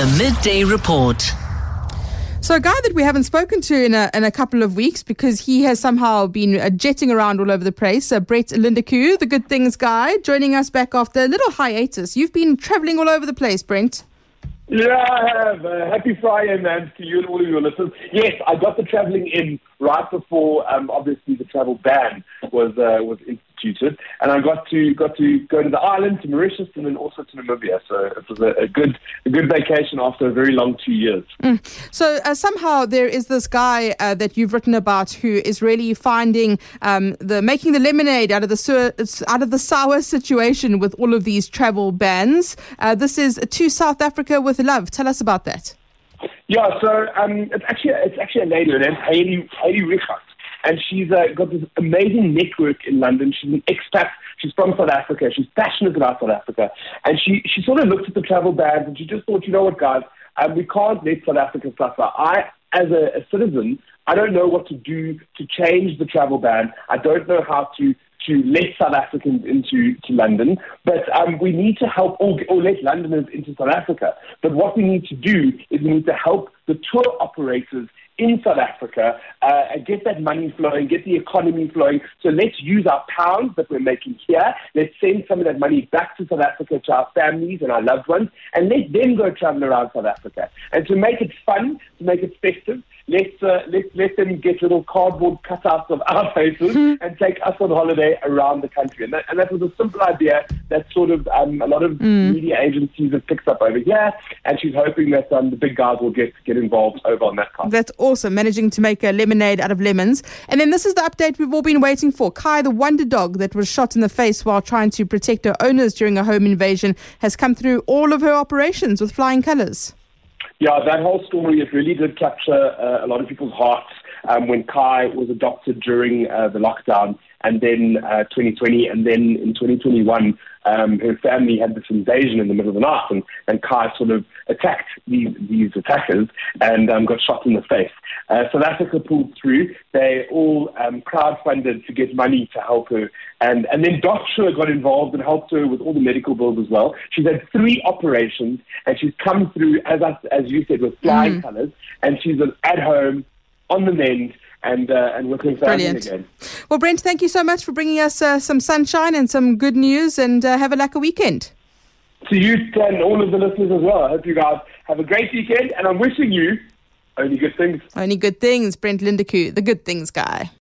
The Midday Report. So a guy that we haven't spoken to in a couple of weeks because he has somehow been jetting around all over the place. Brent Lindekoe, the Good Things guy, joining us back after a little hiatus. You've been travelling all over the place, Brent. Yeah, I have. Happy Friday, man, to you and all of your listeners. Yes, I got the travelling in right before, obviously, the travel ban was instituted, and I got to go to the island, to Mauritius, and then also to Namibia. So it was a good vacation after a very long 2 years. So somehow there is this guy that you've written about who is really finding making the lemonade out of the sour situation with all of these travel bans. This is To South Africa with Love. Tell us about that. Yeah, so it's actually a lady. Her name's Hayley Richard, and she's got this amazing network in London. She's an expat. She's from South Africa. She's passionate about South Africa, and she sort of looked at the travel bans and she just thought, you know what, guys, we can't let South Africa suffer. As a citizen, I don't know what to do to change the travel ban. I don't know how to let South Africans into London, but we need to help or let Londoners into South Africa. But what we need to do is we need to help the tour operators in South Africa get that money flowing, get the economy flowing. So let's use our pounds that we're making here. Let's send some of that money back to South Africa, to our families and our loved ones, and let them go travel around South Africa. And to make it fun, to make it festive, let's let them get little cardboard cutouts of our faces and take us on holiday around the country. And that was a simple idea that sort of a lot of media agencies have picked up over here, and she's hoping that the big guys will get involved over on that part. That's awesome, managing to make a lemonade out of lemons. And then this is the update we've all been waiting for. Kai, the wonder dog that was shot in the face while trying to protect her owners during a home invasion, has come through all of her operations with flying colours. Yeah, that whole story, it really did capture a lot of people's hearts when Kai was adopted during the lockdown, and then 2020, and then in 2021, her family had this invasion in the middle of the night, and Kai sort of attacked these attackers and got shot in the face. South Africa pulled through. They all crowdfunded to get money to help her, and then Doctor got involved and helped her with all the medical bills as well. She's had 3 operations, and she's come through, as you said, with flying colours, and she's at home, on the mend, and with her family again. Well, Brent, thank you so much for bringing us some sunshine and some good news, and have a lekker weekend. To you and all of the listeners as well. I hope you guys have a great weekend, and I'm wishing you only good things. Only good things. Brent Lindekoe, the Good Things guy.